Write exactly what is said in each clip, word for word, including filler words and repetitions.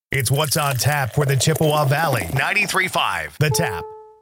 It's What's on Tap for the Chippewa Valley. ninety-three point five The Tap.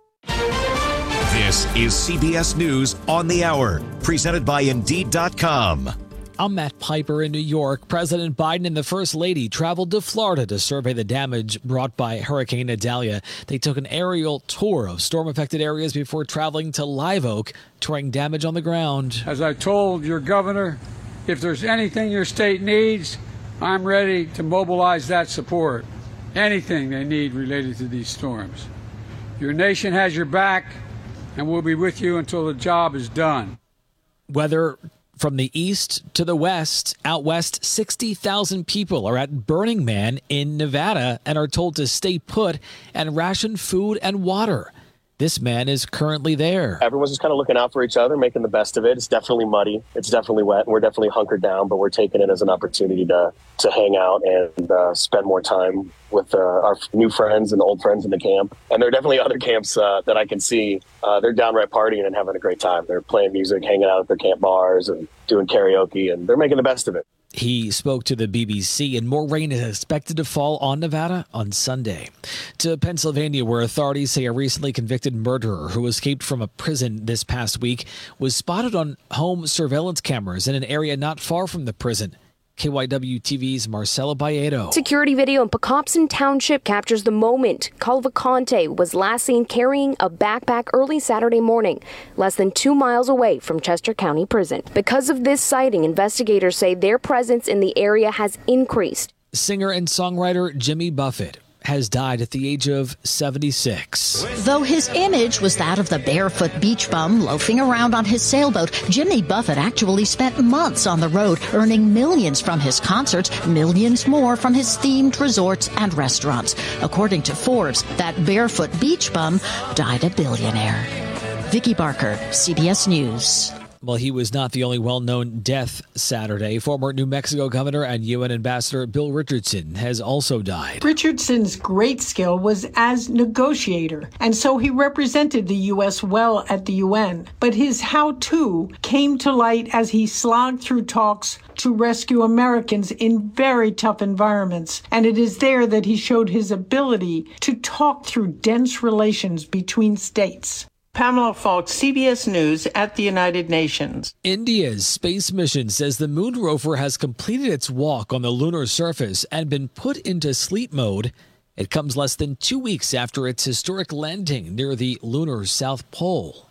This is C B S News on the Hour, presented by Indeed dot com. I'm Matt Piper in New York. President Biden and the First Lady traveled to Florida to survey the damage brought by Hurricane Idalia. They took an aerial tour of storm-affected areas before traveling to Live Oak, touring damage on the ground. As I told your governor, if there's anything your state needs, I'm ready to mobilize that support. Anything they need related to these storms. Your nation has your back, and we'll be with you until the job is done. Weather from the east to the west. Out west, sixty thousand people are at Burning Man in Nevada and are told to stay put and ration food and water. This man is currently there. Everyone's just kind of looking out for each other, making the best of it. It's definitely muddy. It's definitely wet. And we're definitely hunkered down, but we're taking it as an opportunity to to hang out and uh, spend more time with uh, our new friends and old friends in the camp. And there are definitely other camps uh, that I can see. Uh, they're downright partying and having a great time. They're playing music, hanging out at their camp bars and doing karaoke, and they're making the best of it. He spoke to the B B C, and more rain is expected to fall on Nevada on Sunday. To Pennsylvania, where authorities say a recently convicted murderer who escaped from a prison this past week was spotted on home surveillance cameras in an area not far from the prison. K Y W T V's Marcela Baedo. Security video in Pocopson Township captures the moment Calvacante was last seen carrying a backpack early Saturday morning, less than two miles away from Chester County Prison. Because of this sighting, investigators say their presence in the area has increased. Singer and songwriter Jimmy Buffett has died at the age of seventy-six. Though his image was that of the barefoot beach bum loafing around on his sailboat, Jimmy Buffett actually spent months on the road, earning millions from his concerts, millions more from his themed resorts and restaurants. According to Forbes, that barefoot beach bum died a billionaire. Vicky Barker, C B S News. Well, he was not the only well-known death Saturday. Former New Mexico governor and U N ambassador Bill Richardson has also died. Richardson's great skill was as negotiator, and so he represented the U S well at the U N. But his how-to came to light as he slogged through talks to rescue Americans in very tough environments. And it is there that he showed his ability to talk through dense relations between states. Pamela Falk, C B S News at the United Nations. India's space mission says the moon rover has completed its walk on the lunar surface and been put into sleep mode. It comes less than two weeks after its historic landing near the lunar South Pole.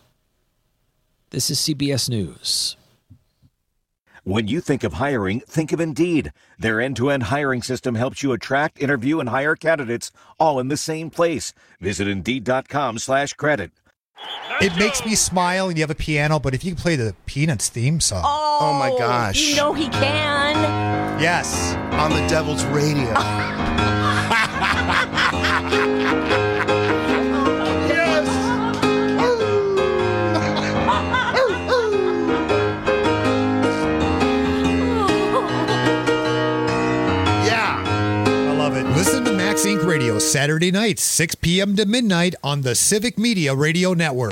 This is C B S News. When you think of hiring, think of Indeed. Their end-to-end hiring system helps you attract, interview, and hire candidates all in the same place. Visit Indeed dot com slash credit. It makes me smile, and you have a piano, but if you can play the Peanuts theme song. Oh, oh my gosh. You know he can. Yes. On the Devil's Radio. Yes. Yeah. I love it. Listen to Max Inc Radio Saturday nights, six p.m. to midnight on the Civic Media Radio Network.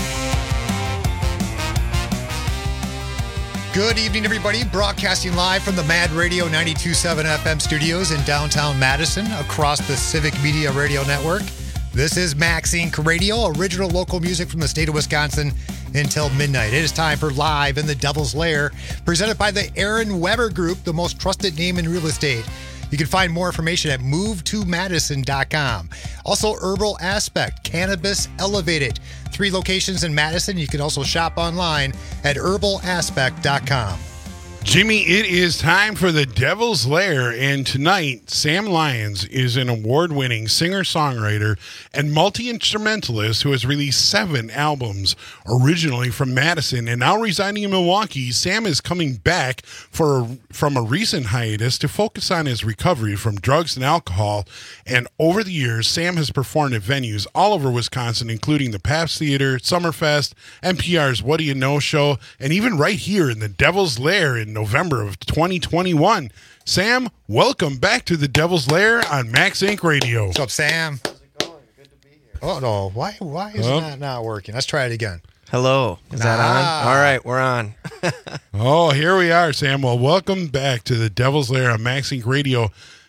Good evening, everybody. Broadcasting live from the Mad Radio ninety-two point seven F M studios in downtown Madison across the Civic Media Radio Network. This is Max Inc Radio, original local music from the state of Wisconsin until midnight. It is time for Live in the Devil's Lair, presented by the Aaron Weber Group, the most trusted name in real estate. You can find more information at move to madison dot com. Also, Herbal Aspect, Cannabis Elevated. Three locations in Madison. You can also shop online at herbal aspect dot com. Jimmy, it is time for the Devil's Lair, and tonight, Sam Lyons is an award-winning singer-songwriter and multi-instrumentalist who has released seven albums, originally from Madison, and now residing in Milwaukee. Sam is coming back for a, from a recent hiatus to focus on his recovery from drugs and alcohol, and over the years, Sam has performed at venues all over Wisconsin, including the Pabst Theater, Summerfest, N P R's What Do You Know show, and even right here in the Devil's Lair in November of twenty twenty-one. Sam, welcome back to the Devil's Lair on Max Inc Radio. What's up, Sam? How's it going? Good to be here. Oh, no. Why, why is oh. that not working? Let's try it again. Hello. Is nah. that on? All right, we're on. Oh, here we are, Sam. Well, welcome back to the Devil's Lair on Max Inc Radio.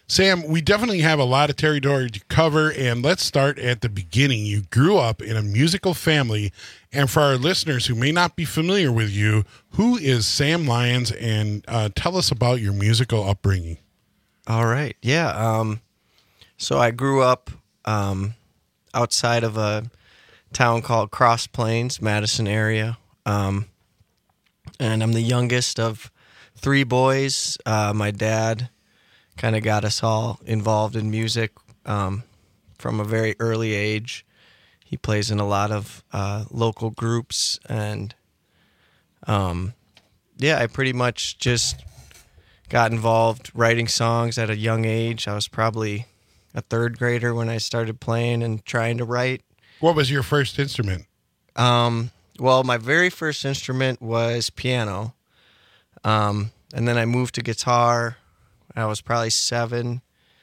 Sam, we definitely have a lot of territory to cover, and let's start at the beginning. You grew up in a musical family, and for our listeners who may not be familiar with you, who is Sam Lyons, and uh, tell us about your musical upbringing. All right. Yeah. Um, so I grew up um, outside of a town called Cross Plains, Madison area. Um, and I'm the youngest of three boys. Uh, my dad kind of got us all involved in music um, from a very early age. He plays in a lot of uh, local groups, and um, yeah, I pretty much just got involved writing songs at a young age. I was probably a third grader when I started playing and trying to write. What was your first instrument? Um, well, my very first instrument was piano, um, and then I moved to guitar. I was probably seven.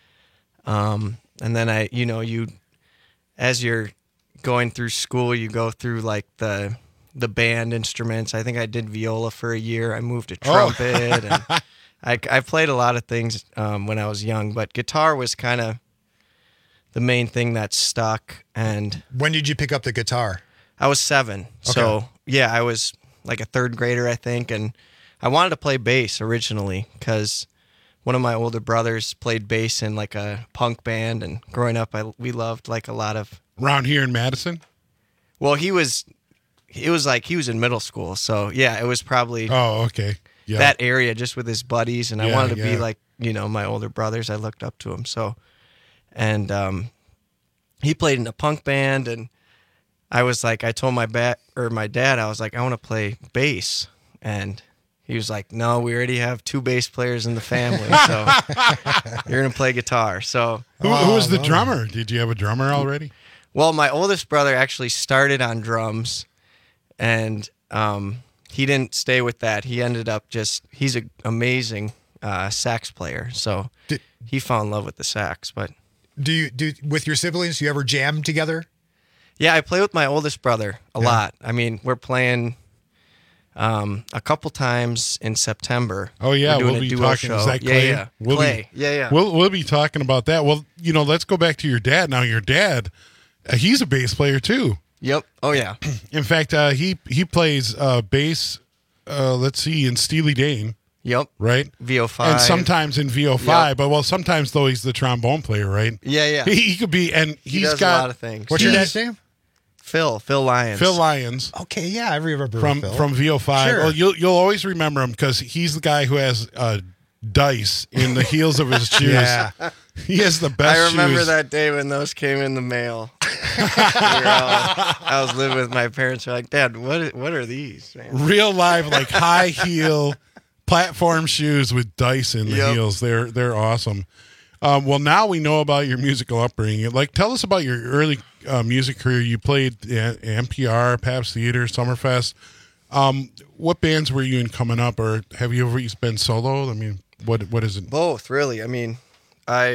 Um, and then I, you know, you, as you're going through school, you go through like the, the band instruments. I think I did viola for a year. I moved to trumpet. Oh. and I, I played a lot of things, um, when I was young, but guitar was kind of the main thing that stuck. And when did you pick up the guitar? I was seven. Okay. So yeah, I was like a third grader, I think. And I wanted to play bass originally because one of my older brothers played bass in like a punk band, and growing up, I we loved like a lot of around here in Madison. Well, he was, it was like he was in middle school, so yeah, it was probably oh okay yeah. that area just with his buddies, and I yeah, wanted to yeah. be like you know my older brothers. I looked up to him, so and um, he played in a punk band, and I was like, I told my bat or my dad, I was like, I want to play bass, and he was like, no, we already have two bass players in the family, so you're going to play guitar. So Who, who was the drummer? Did you have a drummer already? Well, my oldest brother actually started on drums, and um, he didn't stay with that. He ended up just, he's an amazing uh, sax player, so Did, he fell in love with the sax. But do you, do with your siblings, do you ever jam together? Yeah, I play with my oldest brother a yeah. lot. I mean, we're playing Um, a couple times in September. Oh yeah, we're doing we'll a be duo talking. show. Is that Clay? Yeah, yeah. We'll Clay. Be, yeah, yeah. We'll we'll be talking about that. Well, you know, let's go back to your dad. Now, your dad, uh, he's a bass player too. Yep. Oh yeah. In fact, uh, he he plays uh, bass. Uh, let's see, in Steely Dan. Yep. Right. V O five. And sometimes in V O five, Yep. but well, sometimes though he's the trombone player, right? Yeah, yeah. He, he could be, and he's he does got a lot of things. What's your dad's name? Phil, Phil Lyons. Phil Lyons. Okay, yeah, I remember from Phil. from V O five. Sure. Well, you'll you'll always remember him because he's the guy who has uh, dice in the heels of his shoes. Yeah, he has the best. I remember shoes. that day when those came in the mail. we all, I was living with my parents. They're like, Dad, what what are these? Man? Real live, like high heel platform shoes with dice in the Yep. heels. They're they're awesome. Um, well, now we know about your musical upbringing. Like, tell us about your early uh, music career. You played at N P R, Pabst Theater, Summerfest. Um, what bands were you in coming up, or have you ever been solo? I mean, what what is it? Both, really. I mean, I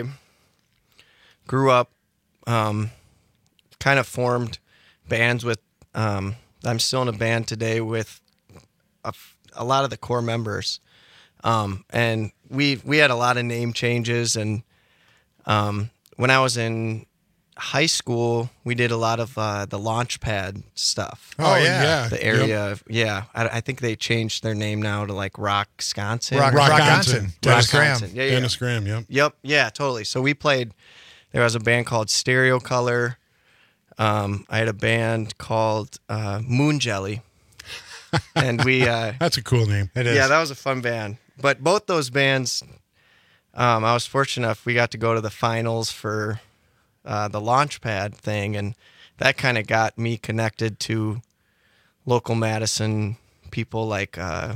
grew up, um, kind of formed bands with. Um, I'm still in a band today with a, a lot of the core members, um, and we we had a lot of name changes. And um, when I was in high school, we did a lot of uh, the Launchpad stuff. Oh, yeah. yeah. The area, of, yeah. I, I think they changed their name now to like Rock-Sconsin. Rock, Rock Rock-Gonson. Dennis Graham. Rock-Sconsin. Yeah, yeah. Dennis Graham, yep. Yep, yeah, totally. So we played, there was a band called Stereo Color. Um, I had a band called uh, Moon Jelly. And we... Uh, That's a cool name. It is. Yeah, that was a fun band. But both those bands, um, I was fortunate enough, we got to go to the finals for uh, the Launchpad thing, and that kind of got me connected to local Madison people like uh,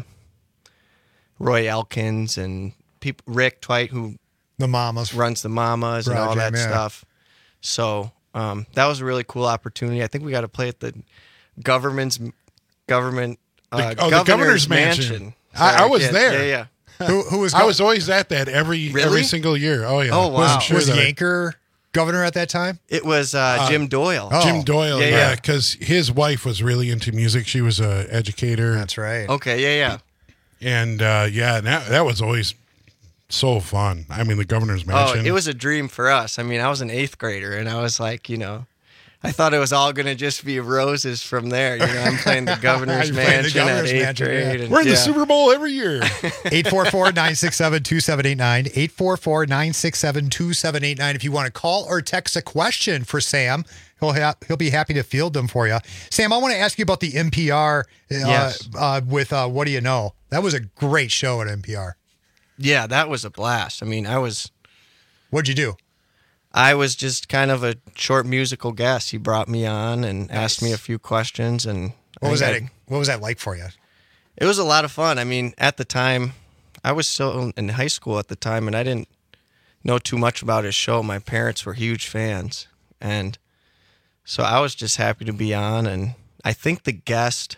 Roy Elkins and people, Rick Twite, who the Mamas runs the Mamas and all Project, that yeah. stuff. So um, that was a really cool opportunity. I think we got to play at the government's government uh, The- oh, the governor's, governor's mansion. mansion. I- I Sorry, was can't- there. Yeah, yeah. Who, who was? I was always at that every Really? every single year. Oh yeah. Oh, wow. Wasn't sure was that I- Yanker governor at that time? It was uh, Jim Doyle. Oh. Jim Doyle, Yeah, yeah, yeah. because his wife was really into music. She was a educator, That's right. Okay, yeah, yeah. and uh, yeah, that that was always so fun. I mean, the governor's Oh, mansion. it was a dream for us. I mean, I was an eighth grader, and I was like, you know, I thought it was all going to just be roses from there. You know, I'm playing the governor's You're playing the mansion governor's at eighth mansion, grade. yeah. and- We're in yeah. the Super Bowl every year. eight four four, nine six seven, two seven eight nine. eight four four, nine six seven, two seven eight nine. If you want to call or text a question for Sam, he'll ha- he'll be happy to field them for you. Sam, I want to ask you about the N P R uh, Yes. uh, with uh, What Do You Know? That was a great show at N P R. Yeah, that was a blast. I mean, I was... What'd you do? I was just kind of a short musical guest. He brought me on and asked me a few questions. And What I was that? got- What was that like for you? It was a lot of fun. I mean, at the time, I was still in high school at the time, and I didn't know too much about his show. My parents were huge fans, and so I was just happy to be on. And I think the guest,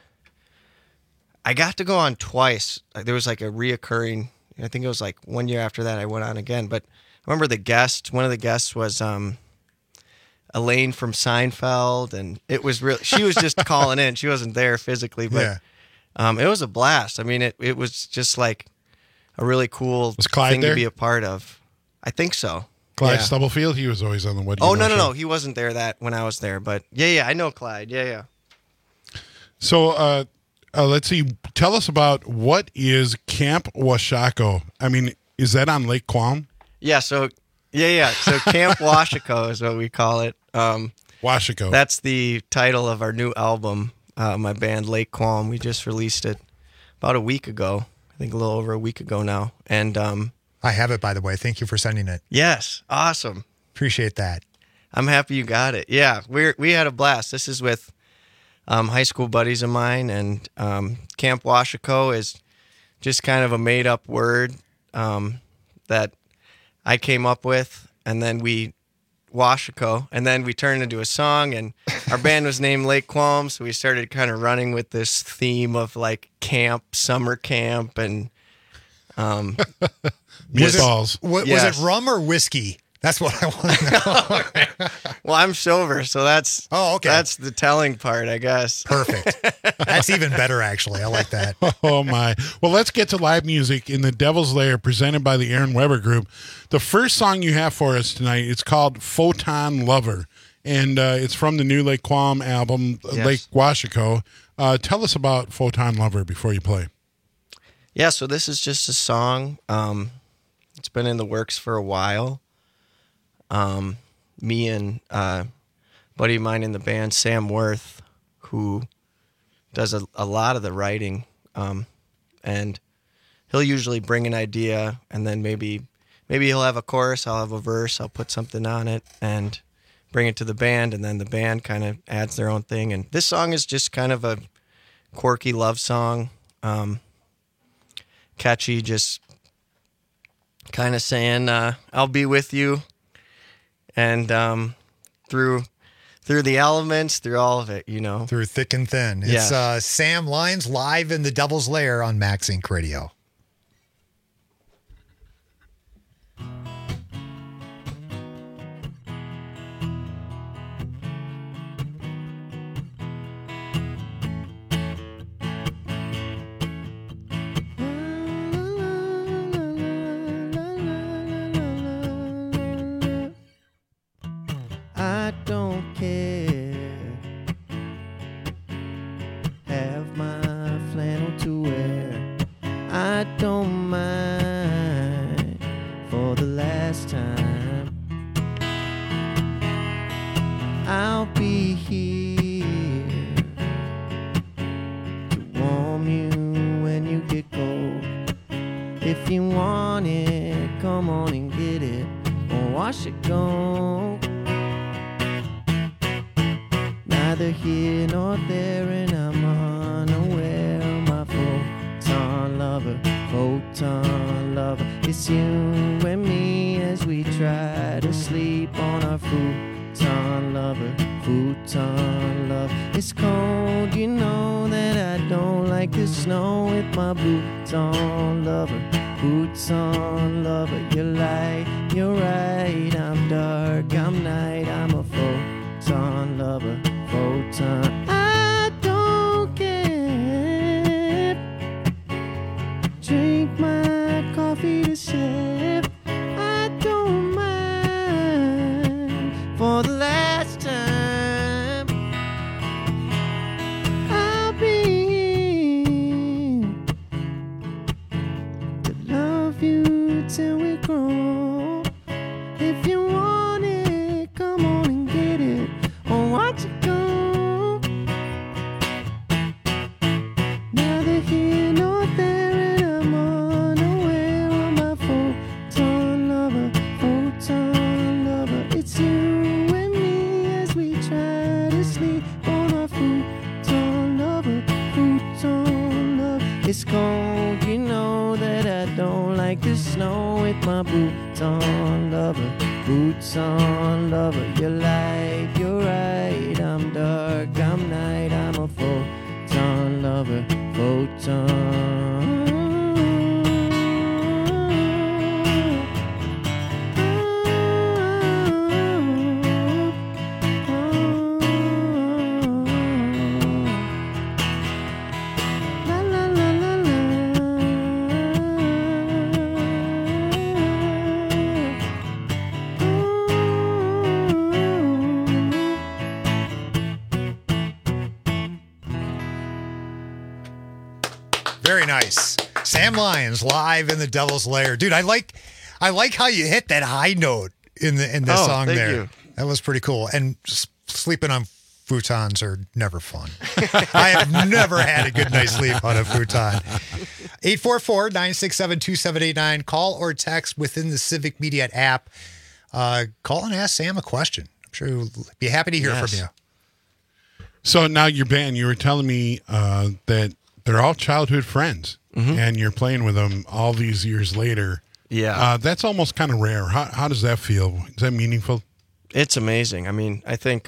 I got to go on twice. There was like a reoccurring. I think it was like one year after that I went on again. But I remember the guest. One of the guests was um, Elaine from Seinfeld, and it was real. She was just calling in. She wasn't there physically, but. Yeah. Um, it was a blast. I mean, it, it was just like a really cool Was Clyde thing there? to be a part of. I think so. Clyde Yeah. Stubblefield, he was always on the What Do You Oh, Know no, no, show. no. He wasn't there that when I was there. But yeah, yeah, I know Clyde. Yeah, yeah. So, uh, uh, let's see. Tell us about what is Camp Washaco. I mean, is that on Lake Quam? Yeah, so, yeah, yeah. So Camp Washaco is what we call it. Um, Washaco. that's the title of our new album, uh, my band, Lake Quam. We just released it about a week ago. I think a little over a week ago now. And um, I have it, by the way. Thank you for sending it. yes, awesome. Appreciate that. I'm happy you got it. Yeah, we we had a blast. This is with um, high school buddies of mine, and um, Camp Washaco is just kind of a made up word um, that I came up with, and then we Washaco, and then we turned into a song, and our band was named Lake Quam, so we started kind of running with this theme of like camp, summer camp, and um, Was it, Meatballs. wa- was Yes. it rum or whiskey? That's what I want to know. well, I'm sober, so that's Oh, okay. that's the telling part, I guess. Perfect. That's even better, actually. I like that. Oh my. Well, let's get to live music in the Devil's Lair presented by the Aaron Weber Group. The first song you have for us tonight, it's called Photon Lover, and uh, it's from the new Lake Quam album, Yes. Lake Washaco. Uh, tell us about Photon Lover before you play. Yeah, so this is just a song. Um, it's been in the works for a while. Um, me and uh, a buddy of mine in the band, Sam Worth, who does a, a lot of the writing, um, and he'll usually bring an idea, and then maybe maybe he'll have a chorus, I'll have a verse, I'll put something on it, and bring it to the band, and then the band kind of adds their own thing. And this song is just kind of a quirky love song. Um, catchy, just kind of saying, uh, I'll be with you. And um, through through the elements, through all of it, you know. Through thick and thin. It's Yes. uh, Sam Lyons live in the Devil's Lair on Max Inc Radio. I don't care. Have my flannel to wear. I don't mind for the last time. I'll be here to warm you when you get cold. If you want it, come on and get it. Or wash it go. Neither here nor there, and I'm unaware of my photon lover, photon lover. It's you and me as we try to sleep on our futon lover, futon lover. It's cold, you know that I don't like the snow with my boots on lover, boots on lover. You're light, you're right, I'm dark, I'm night, I'm a photon lover. Photon. I don't care. Drink my coffee to share. go. If you want it, come on and get it. Oh, watch it go. Neither here nor there, and I'm unaware of my photon lover, photon lover. It's you and me as we try to sleep on our photon lover, photon lover. It's cold, you know that I don't like the snow with my boots on, lover, boots on, lover. You're light, you're right, I'm dark, I'm night, I'm a photon lover, photon. Very nice. Sam Lyons live in the Devil's Lair. Dude, I like I like how you hit that high note in the in this Oh, song thank there. you. That was pretty cool. And s- sleeping on futons are never fun. I have never had a good night's sleep on a futon. eight four four, nine six seven, two seven eight nine. Call or text within the Civic Media app. Uh, call and ask Sam a question. I'm sure he'll be happy to hear Yes. from you. So now your band, you were telling me uh, that they're all childhood friends, and you're playing with them all these years later. Yeah. Uh, that's almost kind of rare. How, how does that feel? Is that meaningful? It's amazing. I mean, I think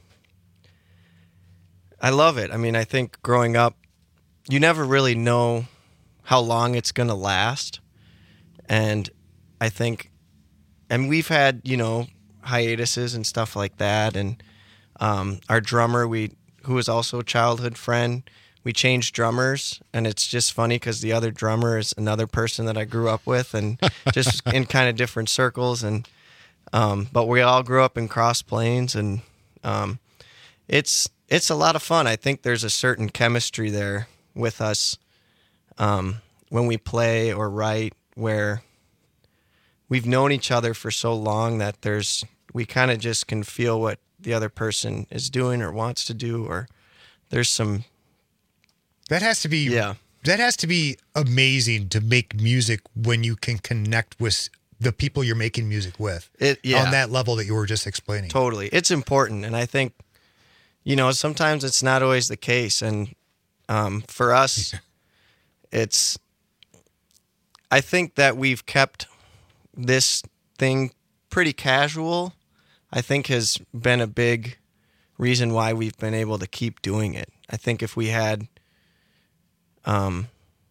I love it. I mean, I think growing up, you never really know how long it's going to last. And I think, and we've had, you know, hiatuses and stuff like that. And um, our drummer, we who was also a childhood friend, we changed drummers, and it's just funny because the other drummer is another person that I grew up with, and just in kind of different circles. And um, but we all grew up in Cross Plains, and um, it's it's a lot of fun. I think there's a certain chemistry there with us um, when we play or write, where we've known each other for so long that there's we kind of just can feel what the other person is doing or wants to do, or there's some. That has to be yeah. That has to be amazing to make music when you can connect with the people you're making music with. It, yeah. On that level that you were just explaining. Totally. It's important. And I think, you know, sometimes it's not always the case. And um, for us, it's, I think that we've kept this thing pretty casual, I think has been a big reason why we've been able to keep doing it. I think if we had um,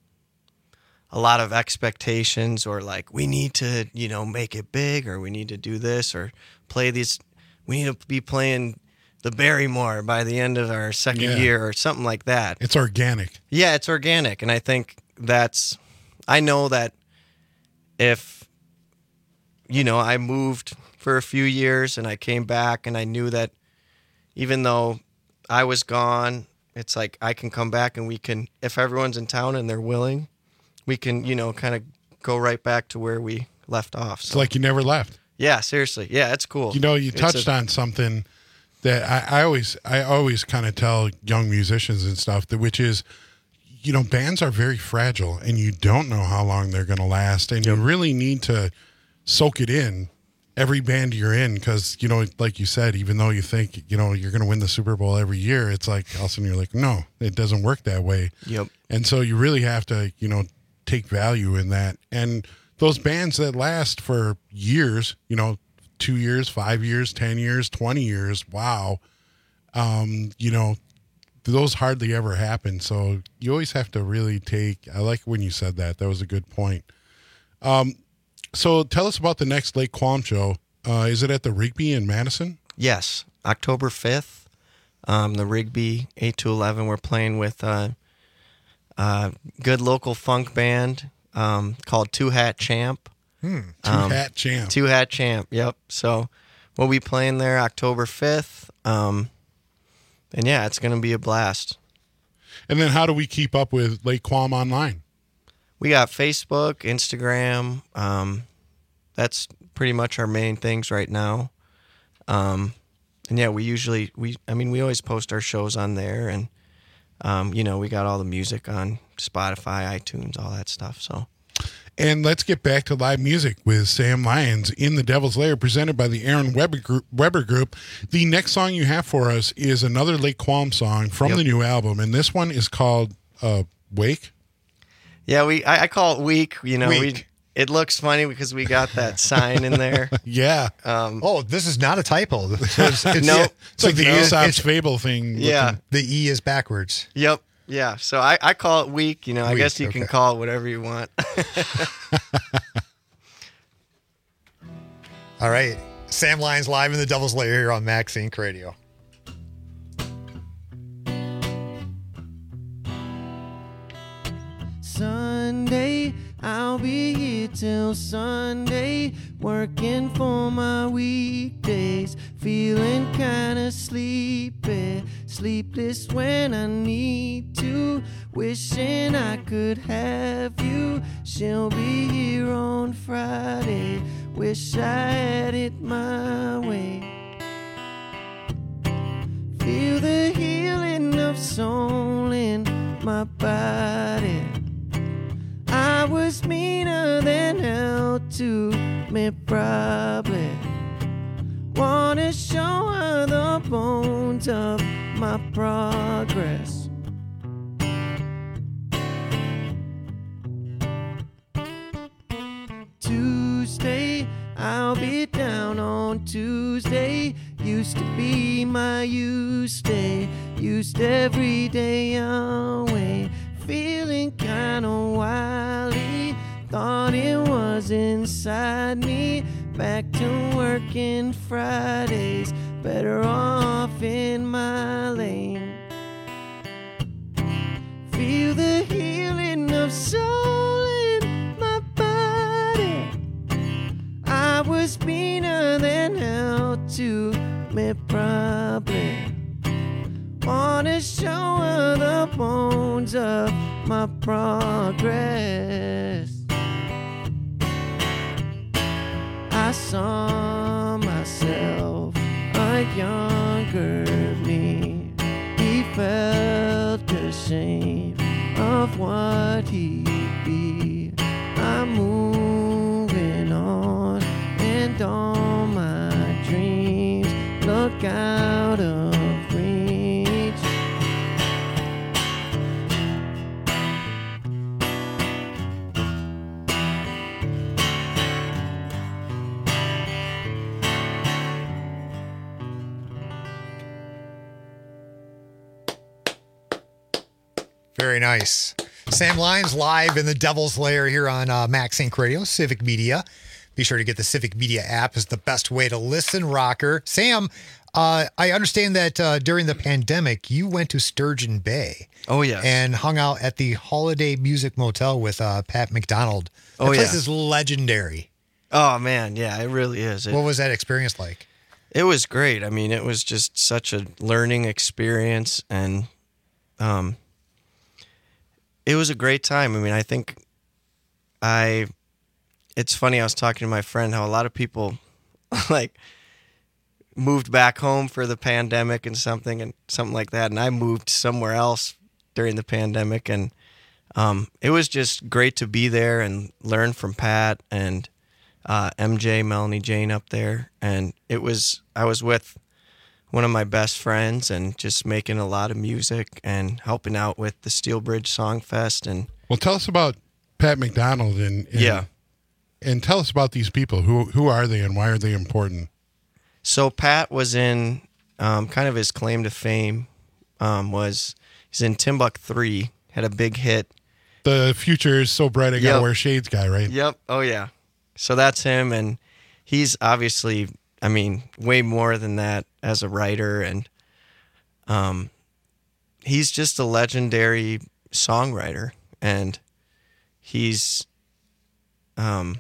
a lot of expectations or like, we need to, you know, make it big, or we need to do this or play these, we need to be playing the Barrymore by the end of our second Yeah. year or something like that. It's organic. Yeah, it's organic. And I think that's, I know that if, you know, I moved for a few years and I came back and I knew that even though I was gone, it's like I can come back and we can, if everyone's in town and they're willing, we can, you know, kind of go right back to where we left off. It's like you never left. Yeah, seriously. Yeah, it's cool. You know, you It's touched a- on something that I, I always, I always kind of tell young musicians and stuff that, which is, you know, bands are very fragile, and you don't know how long they're going to last, and you really need to soak it in. Every band you're in, because, you know, like you said, even though you think, you know, you're going to win the Super Bowl every year, it's like all of a sudden you're like, no, it doesn't work that way. Yep. And so you really have to, you know, take value in that. And those bands that last for years, you know, two years, five years, ten years, twenty years, wow. Um, you know, those hardly ever happen. So you always have to really take, I like when you said that. That was a good point. Um, So tell us about the next Lake Qualm show. Uh, is it at the Rigby in Madison? Yes, October fifth, um, the Rigby eight to eleven. We're playing with a, a good local funk band um, called Two Hat Champ. Hmm, Two Um, Hat Champ. Two Hat Champ, yep. So we'll be playing there October fifth. Um, and yeah, it's going to be a blast. And then how do we keep up with Lake Qualm online? We got Facebook, Instagram, um, that's pretty much our main things right now. Um, and yeah, we usually we I mean we always post our shows on there, and um, you know, we got all the music on Spotify, iTunes, all that stuff. So. And let's get back to live music with Sam Lyons in the Devil's Lair, presented by the Aaron Weber Group. Weber Group. The next song you have for us is another Lake Qualm song from Yep. the new album, and this one is called uh, Wake. Yeah, we I, I call it Week. You know, Week. we it looks funny because we got that sign in there. Yeah. Um, oh, this is not a typo. It's, it's, No. It's like the no, Aesop's it's- Fable thing. Yeah. looking- The E is backwards. Yep. Yeah. So I, I call it Week. You know, I Week, guess you can okay. call it whatever you want. All right. Sam Lyons live in the Devil's Lair here on Max Inc Radio. Sunday, I'll be here till Sunday, working for my weekdays, feeling kinda sleepy, sleepless when I need to, wishing I could have you. She'll be here on Friday, wish I had it my way. Feel the healing of soul in my body. I was meaner than hell to me, probably. Wanna show her the bones of my progress. Tuesday, I'll be down on Tuesday. Used to be my used day, used every day away. Feeling kinda wily, thought it was inside me. Back to working Fridays, better off in my lane. Feel the healing of soul in my body. I was meaner than hell to me, probably. Wanna show her the bones of my progress. I saw myself, a younger me. He felt ashamed of what he'd be. I'm moving on, and all my dreams look out of reach. Very nice. Sam Lyons live in the Devil's Lair here on uh, Max Inc Radio, Civic Media. Be sure to get the Civic Media app is the best way to listen, rocker. Sam, uh, I understand that uh, during the pandemic, you went to Sturgeon Bay. Oh, yes. And hung out at the Holiday Music Motel with uh, Pat McDonald. That Oh, place yeah. is legendary. Oh, man. Yeah, it really is. It, What was that experience like? It was great. I mean, it was just such a learning experience, and um, it was a great time. I mean, I think I, it's funny, I was talking to my friend how a lot of people like moved back home for the pandemic and something and something like that. And I moved somewhere else during the pandemic, and um, it was just great to be there and learn from Pat and uh, M J, Melanie Jane up there. And it was, I was with one of my best friends and just making a lot of music and helping out with the Steel Bridge Song Fest. And Well, tell us about Pat McDonald and, and Yeah. and tell us about these people. Who who are they and why are they important? so Pat was in um, kind of his claim to fame um, was he's in Timbuk three, had a big hit. The future is so bright I gotta Yep. wear shades guy, right? Yep. Oh, yeah. So that's him. And he's obviously, I mean, way more than that as a writer. And um, he's just a legendary songwriter. And he's, um,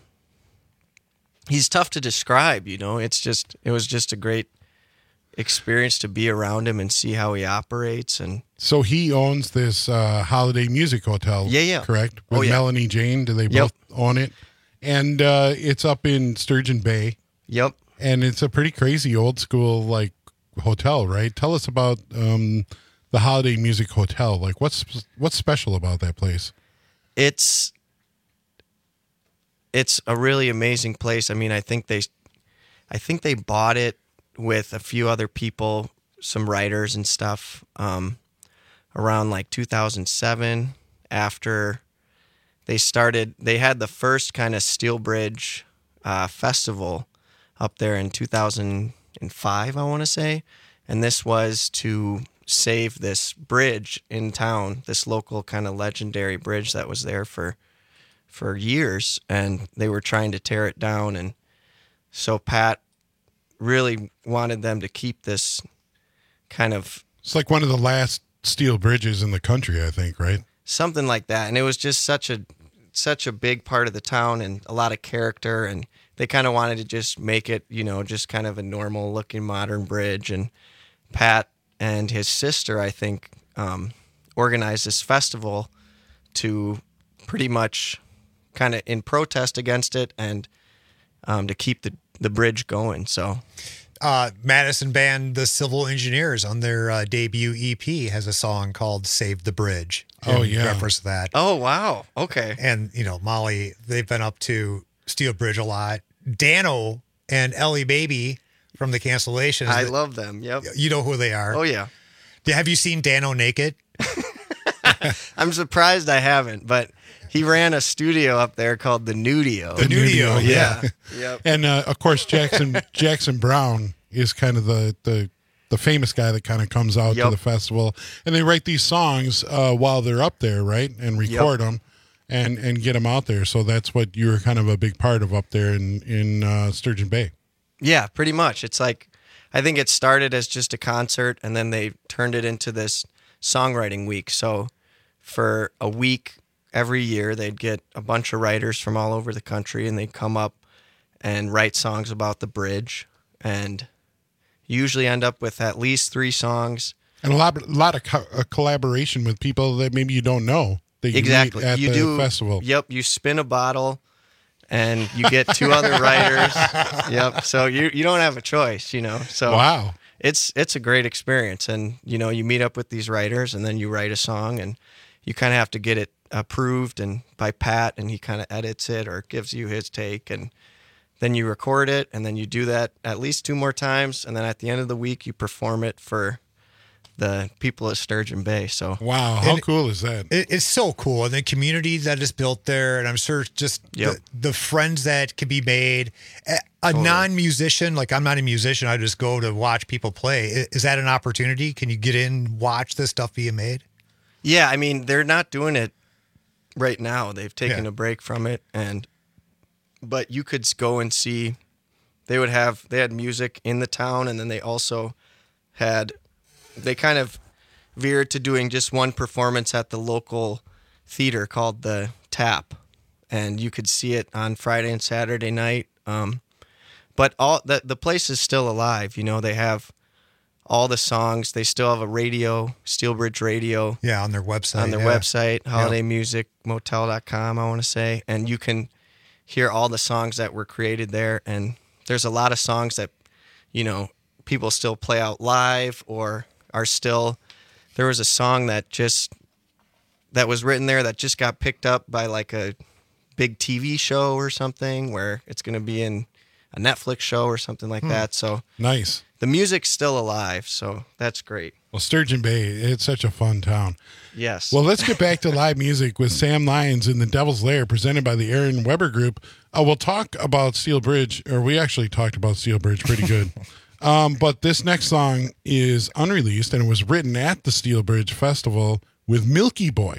he's tough to describe, you know. It's just, it was just a great experience to be around him and see how he operates. And So he owns this uh, Holiday Music Hotel. Yeah, yeah. Correct? With Oh, yeah. Melanie Jane. Do they Yep. both own it? and uh, it's up in Sturgeon Bay. Yep. And it's a pretty crazy old school like hotel, right? Tell us about um, the Holiday Music Hotel. Like, what's what's special about that place? It's it's a really amazing place. I mean, I think they I think they bought it with a few other people, some writers and stuff, um, around like two thousand seven. After they started, they had the first kind of Steel Bridge uh, festival up there in two thousand five, I want to say. And this was to save this bridge in town, this local kind of legendary bridge that was there for for years. And they were trying to tear it down. And so Pat really wanted them to keep this kind of... It's like one of the last steel bridges in the country, I think, right? Something like that. And it was just such a such a big part of the town and a lot of character, and they kind of wanted to just make it, you know, just kind of a normal looking modern bridge. And Pat and his sister, I think, um, organized this festival to pretty much kind of in protest against it and um, to keep the, the bridge going. So Uh, Madison band The Civil Engineers on their uh, debut E P has a song called Save the Bridge. Oh, yeah. Reference to that. Oh, wow. Okay. And, you know, Molly, they've been up to Steel Bridge a lot. Dano and Ellie Baby from the Cancellations. I love them. Yep. You know who they are. Oh, yeah. Have you seen Dano naked? I'm surprised I haven't, but he ran a studio up there called the Nudio. The Nudio, yeah. Yep. And uh, of course, Jackson Jackson Brown is kind of the the, the famous guy that kind of comes out Yep. to the festival, and they write these songs uh, while they're up there, right, and record Yep. them, and and get them out there. So that's what you're kind of a big part of up there in in uh, Sturgeon Bay. Yeah, pretty much. It's like, I think it started as just a concert, and then they turned it into this songwriting week. So for a week every year, they'd get a bunch of writers from all over the country, and they'd come up and write songs about the bridge, and usually end up with at least three songs. And a lot, a lot of co- uh, collaboration with people that maybe you don't know that you Exactly. meet at you the do, festival. Yep. You spin a bottle and you get two other writers. Yep. So you you don't have a choice, you know. So Wow. It's it's a great experience, and you know, you meet up with these writers and then you write a song, and you kind of have to get it approved and by Pat, and he kind of edits it or gives you his take, and then you record it, and then you do that at least two more times, and then at the end of the week you perform it for the people at Sturgeon Bay. So Wow, how And cool is that? It, it's so cool. And the community that is built there, and I'm sure just Yep. the, the friends that can be made. A, a Totally. non-musician, like I'm not a musician, I just go to watch people play. I- Is that an opportunity? Can you get in, watch this stuff being made? yeah, I mean, they're not doing it right now. They've taken Yeah. a break from it, and but you could go and see. They would have they had music in the town, and then they also had they kind of veered to doing just one performance at the local theater called the Tap, and you could see it on Friday and Saturday night. Um, but all the the place is still alive. You know, they have all the songs. They still have a radio, Steelbridge Radio. Yeah, on their website. On their yeah. website, holiday music motel dot com, I want to say. And you can hear all the songs that were created there. And there's a lot of songs that, you know, people still play out live or are still. There was a song that just, that was written there that just got picked up by like a big T V show or something where it's going to be in a Netflix show or something like Hmm. that. So Nice. the music's still alive. So that's great. Well, Sturgeon Bay, it's such a fun town. Yes. Well, let's get back to live music with Sam Lyons in the Devil's Lair, presented by the Aaron Weber Group. Uh, we'll talk about Steel Bridge, or we actually talked about Steel Bridge pretty good. um, but this next song is unreleased, and it was written at the Steel Bridge Festival with Milky Boy,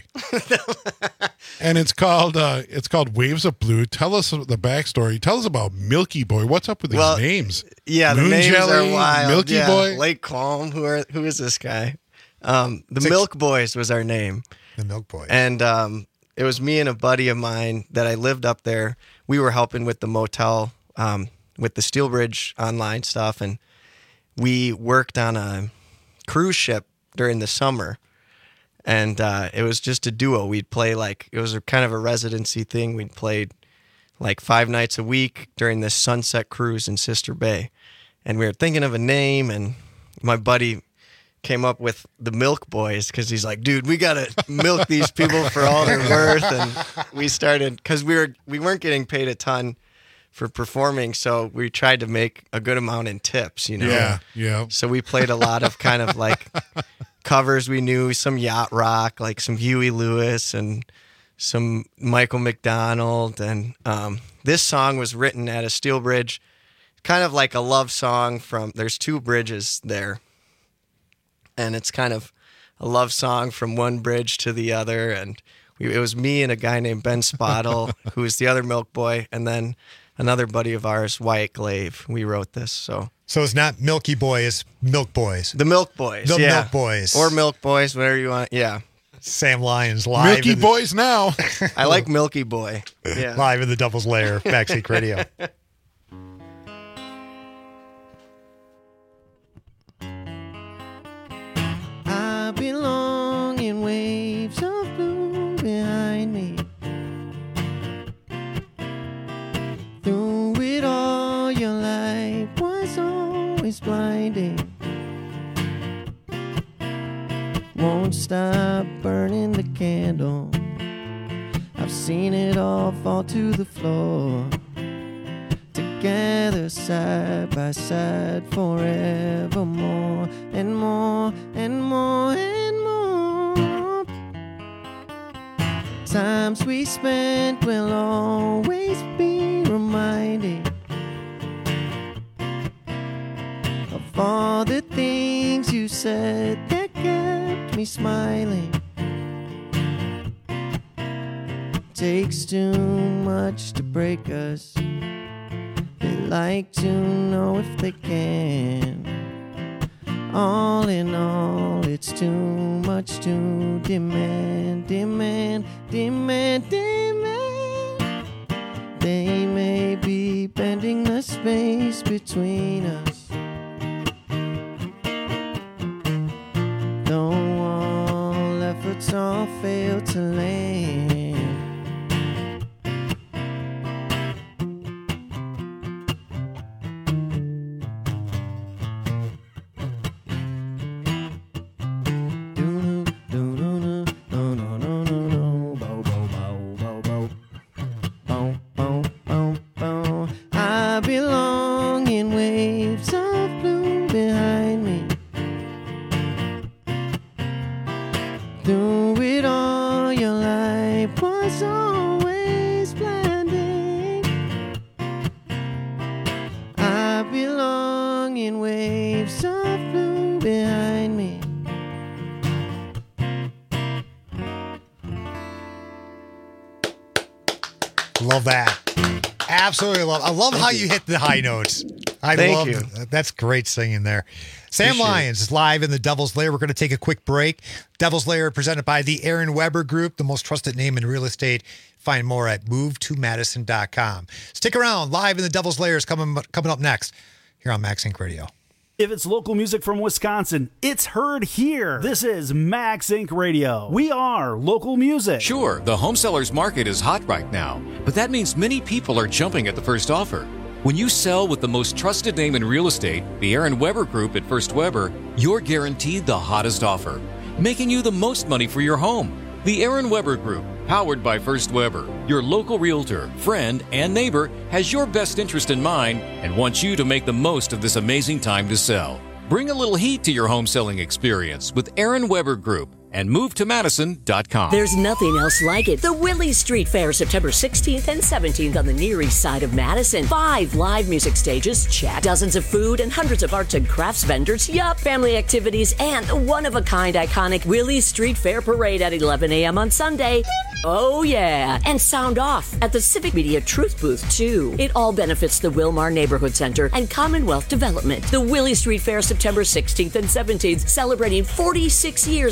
and it's called uh, it's called Waves of Blue. Tell us the backstory. Tell us about Milky Boy. What's up with these Well, names? Yeah, the Moon names Jelly, are wild. Milky Yeah, Boy. Lake Calm. Who are who is this guy? Um, the Six- Milk Boys was our name, The Milk Boys. and um, it was me and a buddy of mine that I lived up there. We were helping with the motel, um, with the Steelbridge online stuff, and we worked on a cruise ship during the summer. And uh, it was just a duo. We'd play like, it was a kind of a residency thing. We'd play like five nights a week during this sunset cruise in Sister Bay. And we were thinking of a name, and my buddy came up with the Milk Boys because he's like, dude, we got to milk these people for all they're worth. And we started, because we, were, we weren't getting paid a ton for performing, so we tried to make a good amount in tips, you know? Yeah, yeah. So we played a lot of kind of like covers we knew, some yacht rock, like some Huey Lewis and some Michael McDonald. And um, this song was written at a steel bridge, kind of like a love song from, there's two bridges there. And it's kind of a love song from one bridge to the other. And we, it was me and a guy named Ben Spottle, who was the other Milk Boy, and then another buddy of ours, Wyatt Glaive. We wrote this. So so it's not Milky Boy, it's Milk Boys. The Milk Boys. The yeah. Milk Boys. Or Milk Boys, whatever you want. Yeah. Sam Lyons live. Milky in the, Boys now. I like Milky Boy. Yeah. Live in the Devil's Lair, Backseat Radio. I belong in waves of blue behind me. Through it all, your light was always blinding. Won't stop burning the candle. I've seen it all fall to the floor. Together side by side forevermore, and more and more and more. Times we spent will always be reminding of all the things you said that kept me smiling. Takes too much to break us. They like to know if they can. All in all, it's too much to demand, demand, demand, demand. They may be bending the space between us. Though all efforts all fail to land. Love that. Absolutely love. I love Thank how you. you hit the high notes. I Thank love you. That. That's great singing there. Sam Appreciate Lyons is live in the Devil's Lair. We're going to take a quick break. Devil's Lair presented by the Aaron Weber Group, the most trusted name in real estate. Find more at move to madison dot com. Stick around. Live in the Devil's Lair is coming, coming up next here on Max Inc Radio. If it's local music from Wisconsin, it's heard here. This is Max Inc Radio. We are local music. Sure, the home sellers market is hot right now, but that means many people are jumping at the first offer. When you sell with the most trusted name in real estate, the Aaron Weber Group at First Weber, you're guaranteed the hottest offer, making you the most money for your home. The Aaron Weber Group, powered by First Weber, your local realtor, friend, and neighbor, has your best interest in mind and wants you to make the most of this amazing time to sell. Bring a little heat to your home selling experience with Aaron Weber Group and move to madison dot com. There's nothing else like it. The Willie's Street Fair, September sixteenth and seventeenth on the Near East Side of Madison. Five live music stages, check. Dozens of food and hundreds of arts and crafts vendors, yup. Family activities and a one-of-a-kind iconic Willie's Street Fair Parade at eleven a.m. on Sunday. Oh, yeah. And sound off at the Civic Media Truth Booth, too. It all benefits the Wilmar Neighborhood Center and Commonwealth Development. The Willie Street Fair, September sixteenth and seventeenth, celebrating forty-six years of fun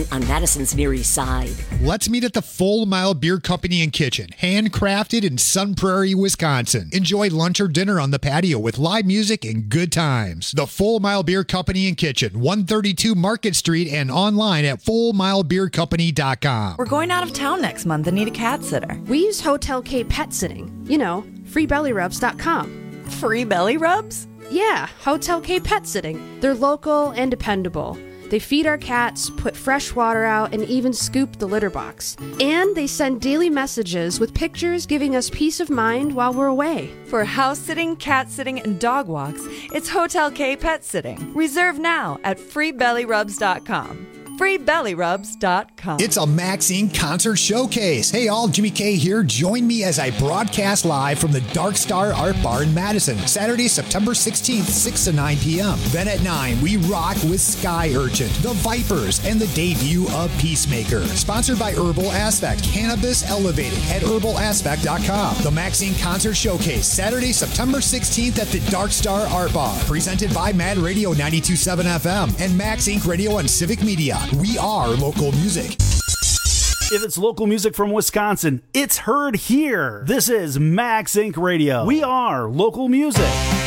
again on Madison's Near East Side. Let's meet at the Full Mile Beer Company and Kitchen, handcrafted in Sun Prairie, Wisconsin. Enjoy lunch or dinner on the patio with live music and good times. The Full Mile Beer Company and Kitchen, one thirty-two Market Street, and online at full mile beer company dot com. We're going out of town next month and need a cat sitter. We use Hotel K Pet Sitting. You know, free belly rubs dot com. Free belly rubs? Yeah, Hotel K Pet Sitting. They're local and dependable. They feed our cats, put fresh water out, and even scoop the litter box. And they send daily messages with pictures giving us peace of mind while we're away. For house sitting, cat sitting, and dog walks, it's Hotel K Pet Sitting. Reserve now at free belly rubs dot com. free belly rubs dot com. It's a Maxine concert showcase. Hey all, Jimmy K here. Join me as I broadcast live from the Dark Star Art Bar in Madison, Saturday, September sixteenth, six to nine p.m. Then at nine, we rock with Sky Urchin, The Vipers, and the debut of Peacemaker. Sponsored by Herbal Aspect, Cannabis Elevated at herbal aspect dot com. The Maxine concert showcase, Saturday, September sixteenth at the Dark Star Art Bar. Presented by Mad Radio ninety-two point seven F M and Max Inc Radio and Civic Media. We are local music. If it's local music from Wisconsin, it's heard here. This is Max Inc Radio. We are local music.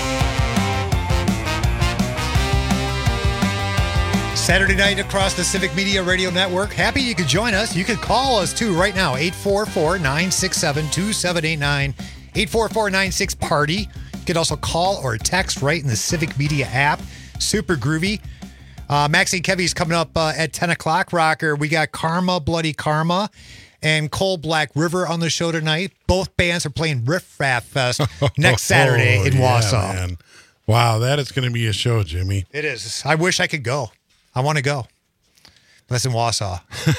Saturday night across the Civic Media Radio Network. Happy you could join us. You could call us too right now. eight four four, nine six seven, two seven eight nine. eight four four, nine six, party. You could also call or text right in the Civic Media app. Super groovy. Uh, Maxie Kevy's coming up uh, at ten o'clock, Rocker. We got Karma, Bloody Karma, and Cold Black River on the show tonight. Both bands are playing Riff Raff Fest next Saturday oh, in yeah, Wausau. Man. Wow, that is going to be a show, Jimmy. It is. I wish I could go. I want to go. That's in Wausau.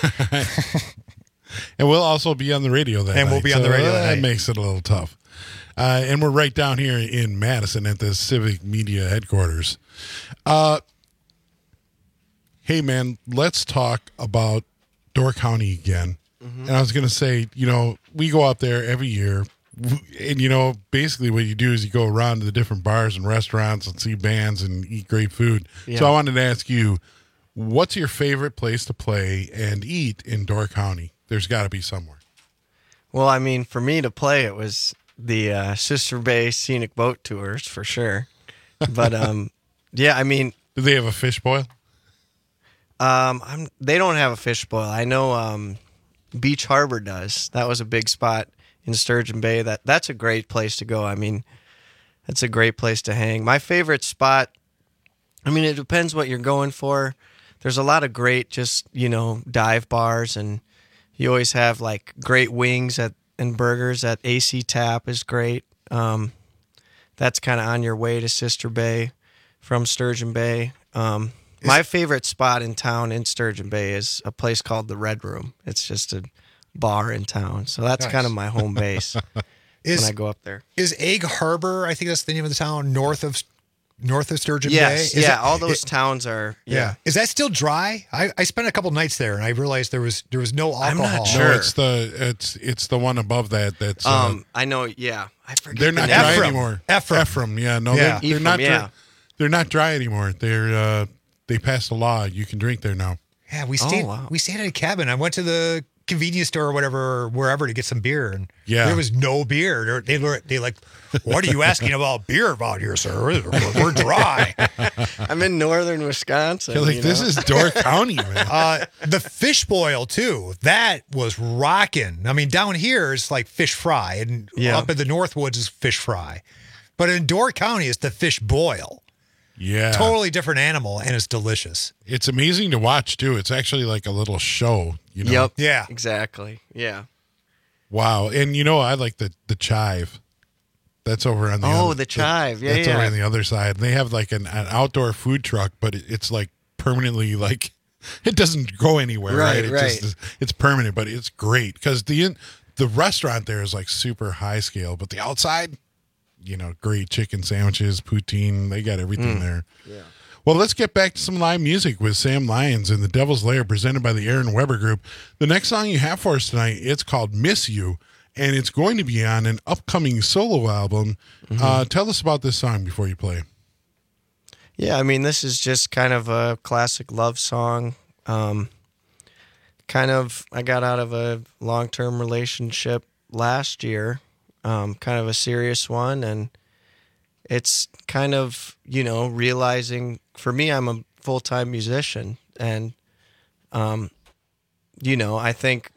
And we'll also be on the radio that And night. we'll be on the radio so that that night. makes it a little tough. Uh, and we're right down here in Madison at the Civic Media headquarters. Uh, hey, man, let's talk about Door County again. Mm-hmm. And I was going to say, you know, we go out there every year. And, you know, basically what you do is you go around to the different bars and restaurants and see bands and eat great food. Yeah. So I wanted to ask you, what's your favorite place to play and eat in Door County? There's got to be somewhere. Well, I mean, for me to play, it was the uh, Sister Bay Scenic Boat Tours for sure. But, um, yeah, I mean. Do they have a fish boil? Um, I'm, they don't have a fish boil. I know um, Beach Harbor does. That was a big spot in Sturgeon Bay. That That's a great place to go. I mean, that's a great place to hang. My favorite spot, I mean, it depends what you're going for. There's a lot of great just, you know, dive bars, and you always have, like, great wings at and burgers at A C Tap is great. Um, that's kind of on your way to Sister Bay from Sturgeon Bay. Um, my favorite spot in town in Sturgeon Bay is a place called the Red Room. It's just a bar in town. So that's Nice. kind of my home base Is- when I go up there. Is Egg Harbor, I think that's the name of the town, north of north of Sturgeon Yes, Bay? Is yeah, it- all those it- towns are, Yeah. yeah. Is that still dry? I, I spent a couple nights there and I realized there was there was no alcohol. I'm not No, it's the it's it's the one above that. That's uh, Um, I know, yeah. I forget they're the not name. dry Ephraim. anymore. Ephraim. Ephraim, yeah, no, Yeah. they're, they're Ephraim, not. yeah. Dry, they're not dry anymore. They're uh, they passed a law. You can drink there now. Yeah, we stayed Oh, wow. we stayed at a cabin. I went to the convenience store or whatever, or wherever to get some beer, and Yeah. there was no beer. They're, they were they like, what are you asking about beer about here, sir? We're, we're dry. I'm in northern Wisconsin. You're like, you this know? is Door County, man. Uh, the fish boil too. That was rocking. I mean, down here it's like fish fry, and Yeah. up in the Northwoods is fish fry, but in Door County it's the fish boil. Yeah, Totally different animal, and it's delicious. It's amazing to watch too. It's actually like a little show. You know? Yep. Yeah. Exactly. Yeah. Wow. And you know, I like the the chive. That's over on the Oh, other, the chive. Yeah, That's yeah. over on the other side. They have like an, an outdoor food truck, but it, it's like permanently like it doesn't go anywhere. Right. Right, It right. just is, it's permanent, but it's great because the in, the restaurant there is like super high scale, but the outside, you know, great chicken sandwiches, poutine. They got everything Mm. there. Yeah. Well, let's get back to some live music with Sam Lyons and the Devil's Lair presented by the Aaron Weber Group. The next song you have for us tonight, it's called Miss You, and it's going to be on an upcoming solo album. Mm-hmm. Uh, tell us about this song before you play. Yeah, I mean, this is just kind of a classic love song. Um, kind of, I got out of a long-term relationship last year, um, kind of a serious one, and it's kind of, you know, realizing, for me, I'm a full-time musician, and, um, you know, I think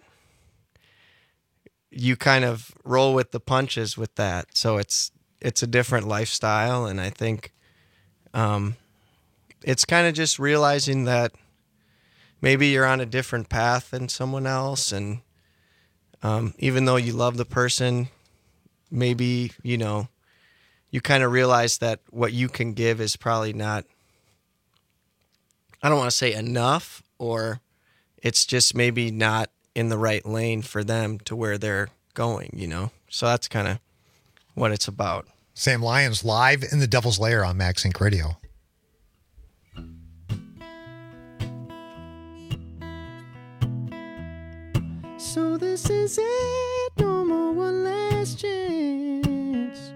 you kind of roll with the punches with that. So it's it's a different lifestyle, and I think um, it's kind of just realizing that maybe you're on a different path than someone else, and um, even though you love the person, maybe, you know, you kind of realize that what you can give is probably not, I don't want to say enough, or it's just maybe not in the right lane for them to where they're going, you know? So that's kind of what it's about. Sam Lyons live in the Devil's Lair on MaxSync Radio. So this is it, no more one last chance.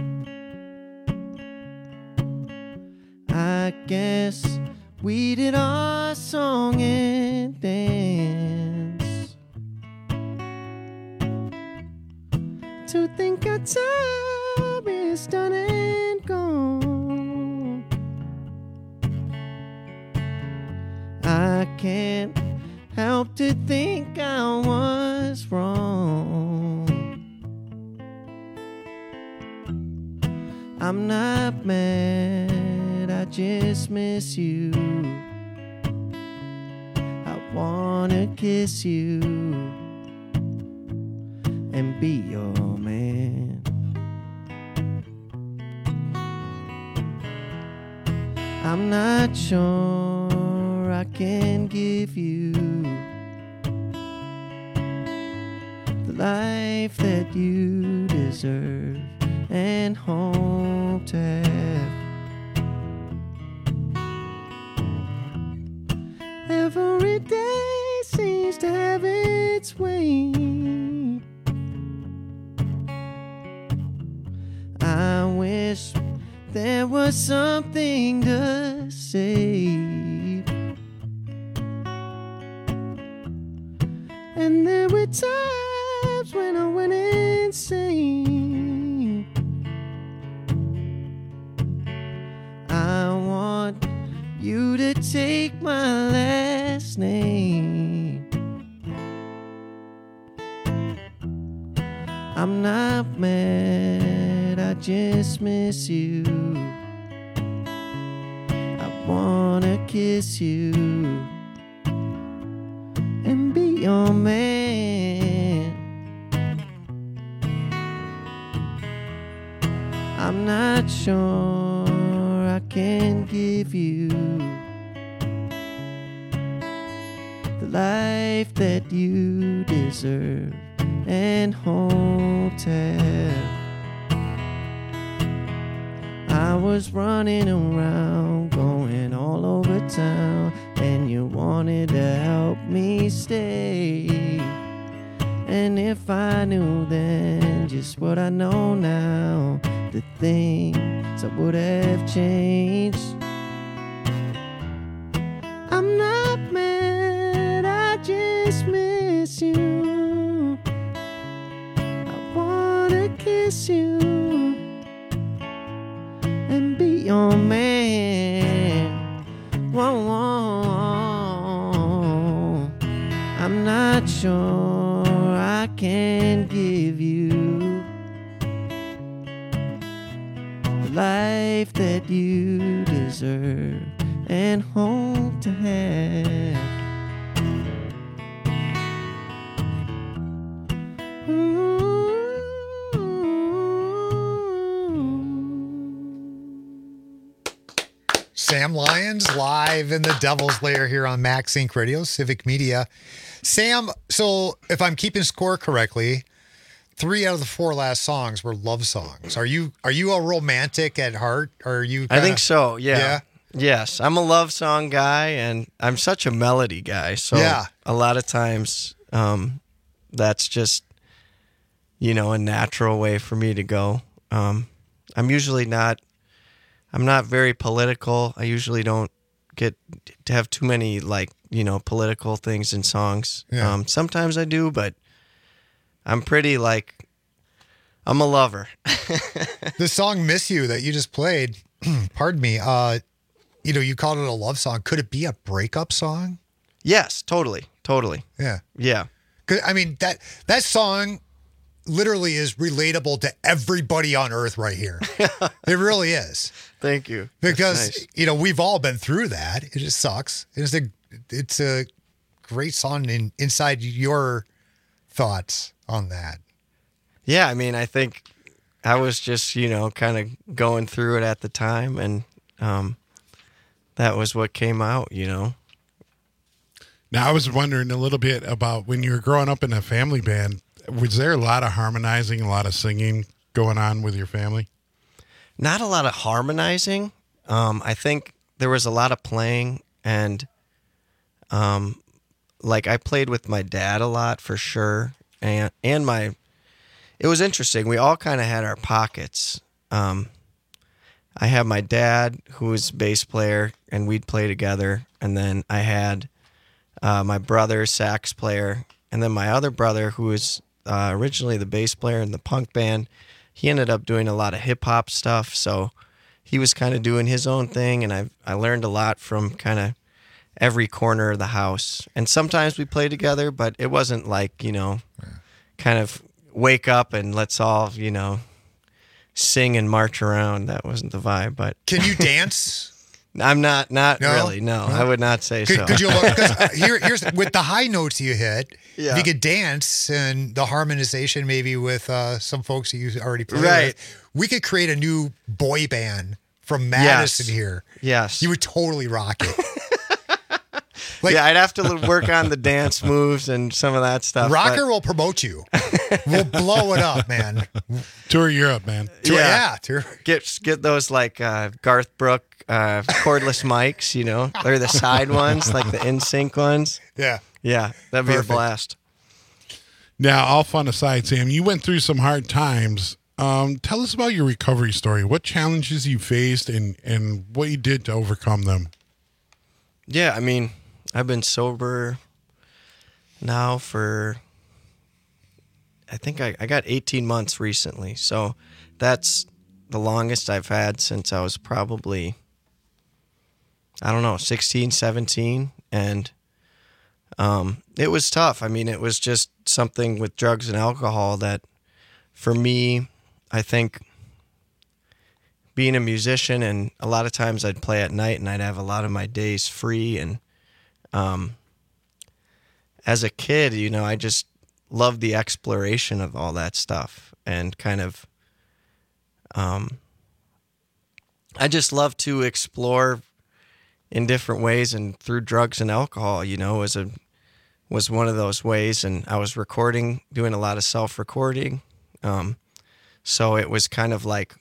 I guess we did our song and dance. To think our time is done and gone. I can't help to think I was wrong. I'm not mad, I just miss you. I wanna kiss you and be your man. I'm not sure I can give you the life that you deserve and hope to have. Every day seems to have its way. I wish there was something to say, and there were times when I went insane. I want you to take my last name. I'm not mad, I just miss you. I wanna kiss you and be your man. I'm not sure I can give you the life that you deserve and hope to have. I was running around, going all over town, and you wanted to help me stay. And if I knew then just what I know now, the things I would have changed. I'm not mad, I just miss you. I wanna kiss you and be your man. Whoa, whoa. I'm not sure I can give you the life that you deserve and hope to have. Sam Lyons live in the Devil's Lair here on MaxSync Radio, Civic Media. Sam, so if I'm keeping score correctly, three out of the four last songs were love songs. Are you are you a romantic at heart? Or are you? Kinda, I think so. Yeah. Yeah. Yes, I'm a love song guy, and I'm such a melody guy. So yeah. a lot of times, um, that's just, you know, a natural way for me to go. Um, I'm usually not. I'm not very political. I usually don't get to have too many like you know, political things in songs. Yeah. Um, sometimes I do, but I'm pretty like, I'm a lover. The song Miss You that you just played, pardon me, uh, you know, you called it a love song. Could it be a breakup song? Yes, totally. Totally. Yeah. Yeah. 'Cause, I mean, that that song literally is relatable to everybody on earth right here. It really is. Thank you. Because, That's nice. you know, we've all been through that. It just sucks. It's a, it's a great song in, inside your thoughts on that. Yeah, I mean, I think I was just, you know, kind of going through it at the time, and um, that was what came out, you know. Now, I was wondering a little bit about when you were growing up in a family band, was there a lot of harmonizing, a lot of singing going on with your family? Not a lot of harmonizing. Um, I think there was a lot of playing, and um, like I played with my dad a lot for sure, and and my. It was interesting. We all kind of had our pockets. Um, I had my dad, who was bass player, and we'd play together, and then I had uh, my brother, sax player, and then my other brother, who was uh, originally the bass player in the punk band. He ended up doing a lot of hip hop stuff, so he was kind of doing his own thing, and I I learned a lot from kind of every corner of the house. And sometimes we played together, but it wasn't like, you know, kind of wake up and let's all, you know, sing and march around. That wasn't the vibe. But can you dance? I'm not, not No? really. No, No? I would not say Could, so. could you look? Because here, here's with the high notes you hit. Yeah. If you could dance and the harmonization, maybe with uh, some folks that you already played Right. with, we could create a new boy band from Madison Yes. here. Yes. You would totally rock it. yeah, I'd have to work on the dance moves and some of that stuff. Rocker but- will promote you. We'll blow it up, man. Tour Europe, man. Tour- yeah, tour. Get get those like uh, Garth Brooks uh, cordless mics, you know, or the side ones, like the N Sync ones. Yeah, yeah, that'd be Perfect. a blast. Now, all fun aside, Sam, you went through some hard times. Um, tell us about your recovery story. What challenges you faced and, and what you did to overcome them. Yeah, I mean, I've been sober now for, I think I, I got eighteen months recently. So that's the longest I've had since I was probably, I don't know, sixteen, seventeen. And um, it was tough. I mean, it was just something with drugs and alcohol that for me, I think being a musician, and a lot of times I'd play at night and I'd have a lot of my days free. And um, as a kid, you know, I just loved the exploration of all that stuff and kind of, um, I just love to explore in different ways, and through drugs and alcohol, you know, was a, was one of those ways. And I was recording, doing a lot of self-recording. Um, so it was kind of like,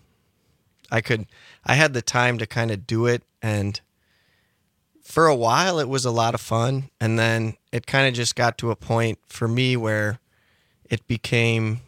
I could, I had the time to kind of do it. And for a while it was a lot of fun. And then it kind of just got to a point for me where it became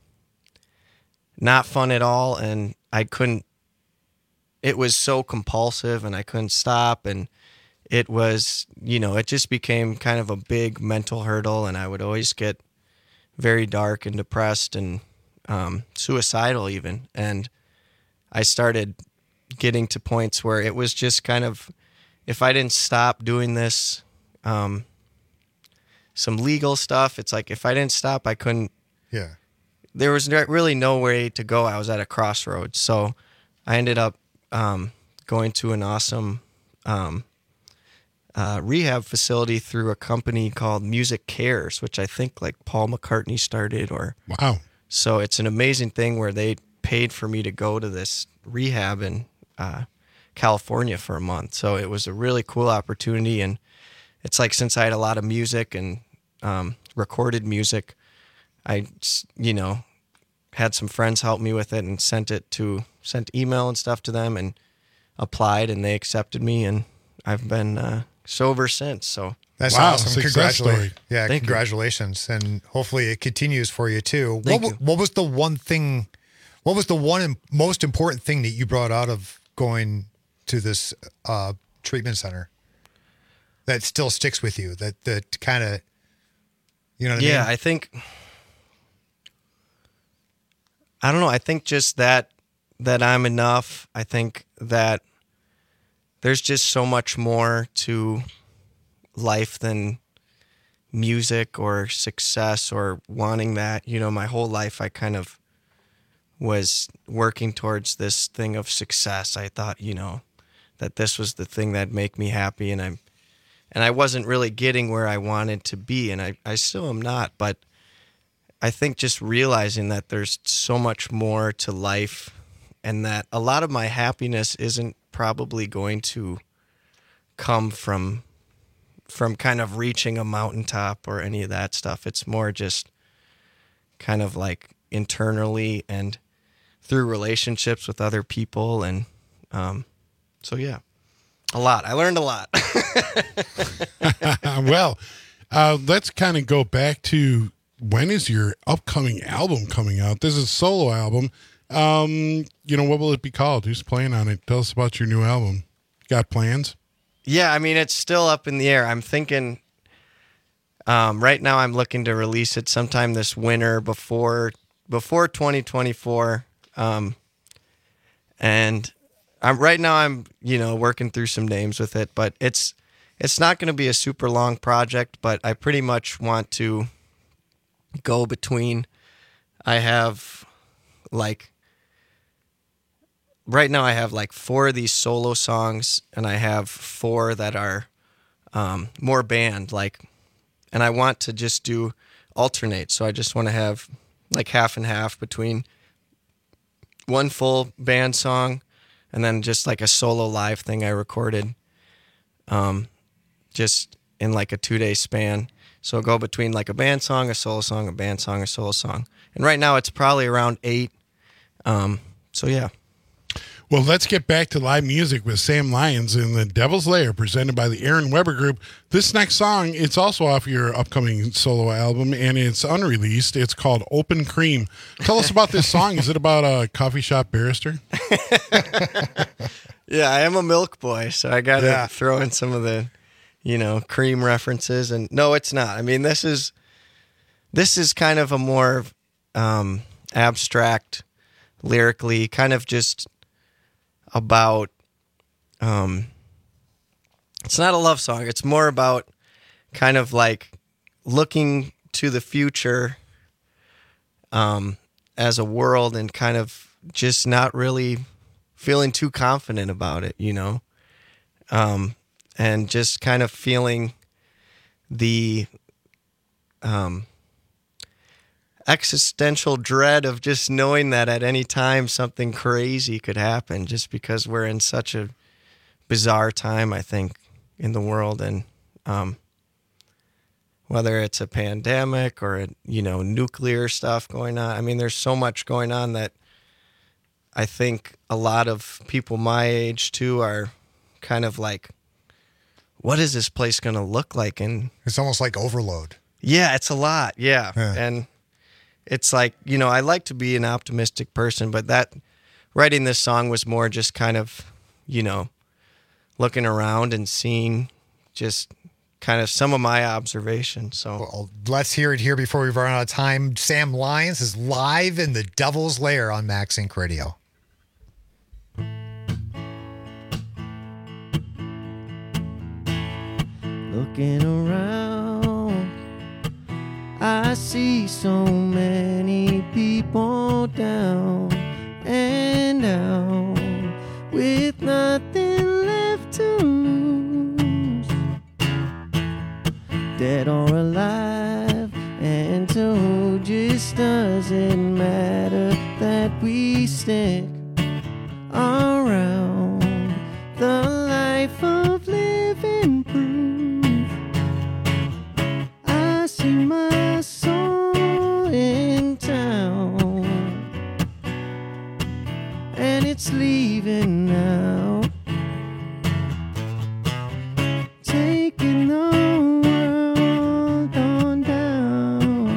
not fun at all. And I couldn't, it was so compulsive and I couldn't stop. And it was, you know, it just became kind of a big mental hurdle. And I would always get very dark and depressed and um, suicidal even. And I started getting to points where it was just kind of, if I didn't stop doing this, um, some legal stuff, it's like if I didn't stop, I couldn't. Yeah. There was no- really no way to go. I was at a crossroads. So I ended up um, going to an awesome um, uh, rehab facility through a company called Music Cares, which I think like Paul McCartney started. Or Wow. So it's an amazing thing where they paid for me to go to this rehab in uh, California for a month. So it was a really cool opportunity. And it's like, since I had a lot of music and um, recorded music, I, you know, had some friends help me with it and sent it to, sent email and stuff to them and applied, and they accepted me. And I've been uh, sober since. So That's Wow, awesome. success Congratulations. story. Yeah, Thank you. congratulations. And hopefully it continues for you too. Thank what, you. what was the one thing, what was the one im- most important thing that you brought out of going to this uh, treatment center? that still sticks with you? That that kind of, you know what I yeah, mean? I think, I don't know. I think just that, that I'm enough. I think that there's just so much more to life than music or success or wanting that. You know, my whole life I kind of was working towards this thing of success. I thought, you know, that this was the thing that'd make me happy, and I'm and I wasn't really getting where I wanted to be, and I, I still am not, but I think just realizing that there's so much more to life, and that a lot of my happiness isn't probably going to come from from kind of reaching a mountaintop or any of that stuff. It's more just kind of like internally and through relationships with other people. And um, so, yeah, a lot. I learned a lot. Well, uh, let's kind of go back to when is your upcoming album coming out? This is a solo album. Um, you know, what will it be called? Who's playing on it? Tell us about your new album. Got plans? Yeah, I mean, it's still up in the air. I'm thinking um, right now I'm looking to release it sometime this winter before before twenty twenty-four. Um, and I'm right now I'm, you know, working through some names with it, but it's it's not going to be a super long project, but I pretty much want to go between. I have like right now I have like four of these solo songs, and I have four that are um, more band, like, and I want to just do alternate. So I just want to have like half and half between one full band song and then just like a solo live thing I recorded um, just in like a two day span. So I'll go between like a band song, a solo song, a band song, a solo song. And right now it's probably around eight. Um, so yeah. Well, let's get back to live music with Sam Lyons in the Devil's Lair, presented by the Aaron Weber Group. This next song, it's also off your upcoming solo album, and it's unreleased. It's called Open Cream. Tell us about this song. Is it about a coffee shop barrister? Yeah, I am a milk boy, so I got to Yeah. throw in some of the, you know, cream references. And no, it's not. I mean, this is this is kind of a more um, abstract, lyrically, kind of just about, um, it's not a love song. It's more about kind of like looking to the future um, as a world and kind of just not really feeling too confident about it, you know, um, and just kind of feeling the um, existential dread of just knowing that at any time something crazy could happen, just because we're in such a bizarre time, I think, in the world. And um, whether it's a pandemic or, a, you know, nuclear stuff going on, I mean, there's so much going on that I think a lot of people my age, too, are kind of like, what is this place going to look like? And it's almost like overload. Yeah, it's a lot. Yeah. Yeah. And it's like, you know, I like to be an optimistic person, but that writing this song was more just kind of, you know, looking around and seeing just kind of some of my observations. So well, let's hear it here before we run out of time. Sam Lyons is live in the Devil's Lair on Max Inc Radio. Looking around, I see so many people down and out with nothing left to lose, dead or alive, and to who just doesn't matter that we stick around. The life of living proof, I see my soul in town, and it's leaving now, taking the world on down,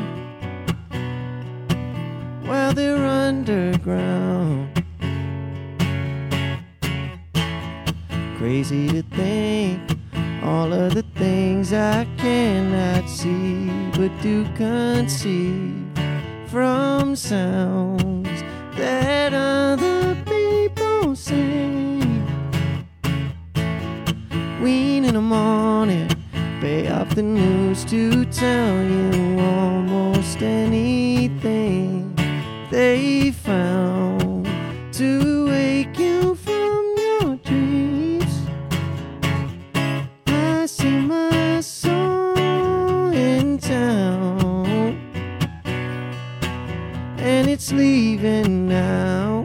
while they're underground. Crazy to think all of the things I cannot see but do conceive from sounds that other people sing. Wean in the morning, pay off the news to tell you almost anything they found to wake you from your dreams. I see my soul in town, and it's leaving now,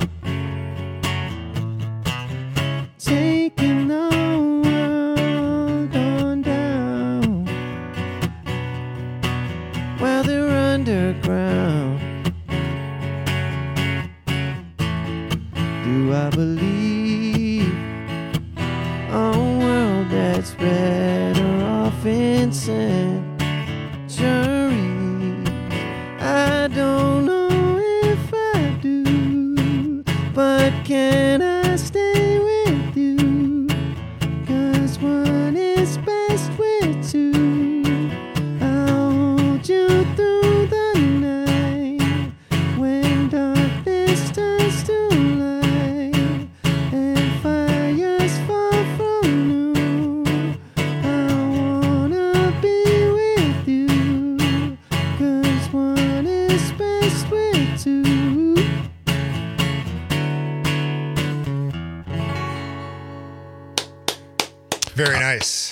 taking the world on down. While they're underground, do I believe a world that's better off in centuries? I don't know if I do, but can I stay with you? 'Cause one is best with two. I'll hold you through the night when darkness turns to light and fires fall from noon. I wanna be with you, 'cause one is best with two. Very nice.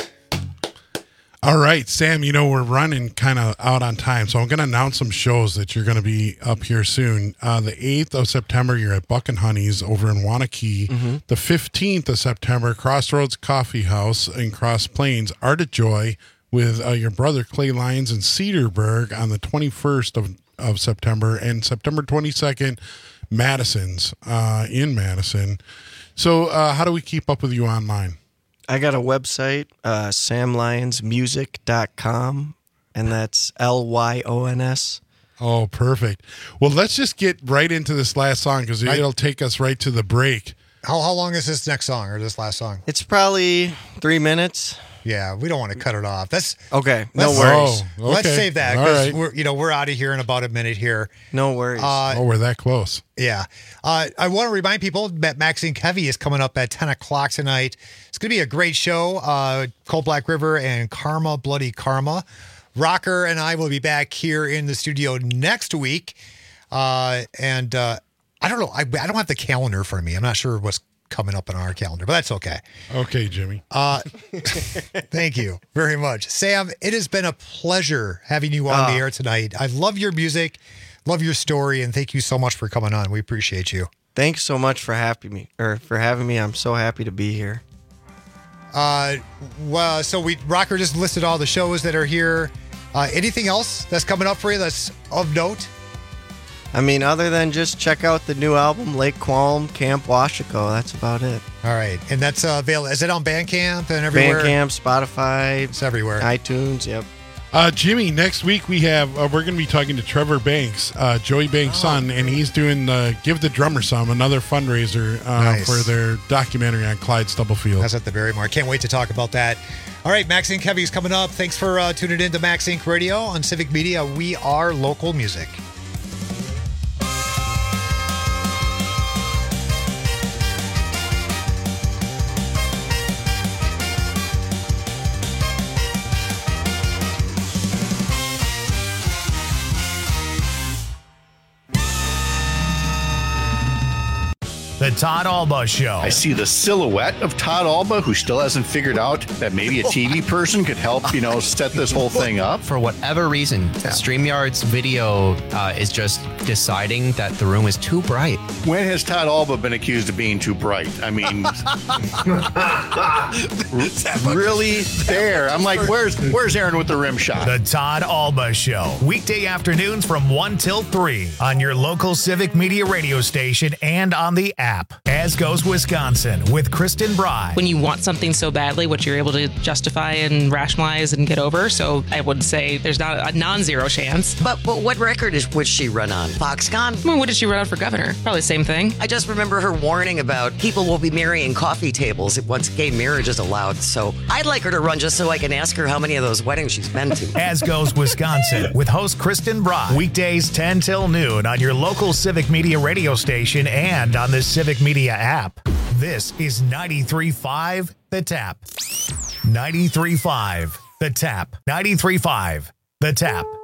All right, Sam, you know, we're running kind of out on time, so I'm going to announce some shows that you're going to be up here soon. Uh, the eighth of September, you're at Buck and Honey's over in Wanakee. Mm-hmm. The fifteenth of September, Crossroads Coffee House in Cross Plains, Art of Joy with uh, your brother Clay Lyons in Cedarburg on the twenty-first of, of September, and September twenty-second, Madison's uh, in Madison. So uh, how do we keep up with you online? I got a website, uh, sam lyons music dot com, and that's L Y O N S. Oh, perfect. Well, let's just get right into this last song because Right. it'll take us right to the break. How how long is this next song or this last song? It's probably three minutes. Yeah, we don't want to cut it off. That's Okay, no let's- worries. Oh, Let's okay. save that All because right. we're you know we're out of here in about a minute here. No worries. Uh, Oh, we're that close. Yeah. Uh, I want to remind people that Maxine Kevy is coming up at ten o'clock tonight. It's going to be a great show. Uh, Cold Black River and Karma, Bloody Karma. Rocker and I will be back here in the studio next week. Uh, and uh, I don't know. I, I don't have the calendar for me. I'm not sure what's coming up on our calendar, but that's okay. Okay, Jimmy. Uh, thank you very much. Sam, it has been a pleasure having you on Ah. the air tonight. I love your music, love your story, and thank you so much for coming on. We appreciate you. Thanks so much for having me, or for having me. I'm so happy to be here. Uh, well, so we Rocker just listed all the shows that are here. Uh, anything else that's coming up for you that's of note? I mean, other than just check out the new album, Lake Qualm, Camp Washaco. That's about it. All right, and that's uh, available. Is it on Bandcamp and everywhere? Bandcamp, Spotify, it's everywhere. iTunes. Yep. Uh, Jimmy, next week we have uh, we're going to be talking to Trevor Banks, uh, Joey Banks' son, and he's doing the Give the Drummer Some, another fundraiser uh, Nice. for their documentary on Clyde Stubblefield. That's at the Barrymore. Can't wait to talk about that. All right, Max Inc. Heavy's coming up. Thanks for uh, tuning in to Max Inc. Radio on Civic Media. We are local music. The Todd Alba Show. I see the silhouette of Todd Alba, who still hasn't figured out that maybe a T V person could help, you know, set this whole thing up. For whatever reason, StreamYard's video uh, is just deciding that the room is too bright. When has Todd Alba been accused of being too bright? I mean, really there. I'm like, where's where's Aaron with the rim shot? The Todd Alba Show. Weekday afternoons from one till three on your local Civic Media radio station and on the app. Tap. As Goes Wisconsin with Kristen Bry. When you want something so badly, what you're able to justify and rationalize and get over. So I would say there's not a non-zero chance. But, but what record is, would she run on? Foxconn? I mean, what did she run on for governor? Probably the same thing. I just remember her warning about people will be marrying coffee tables once gay marriage is allowed. So I'd like her to run just so I can ask her how many of those weddings she's been to. As Goes Wisconsin with host Kristen Bry. Weekdays ten till noon on your local Civic Media radio station and on the Civic Media app. This is ninety-three point five The Tap. ninety-three point five The Tap. ninety-three point five The Tap.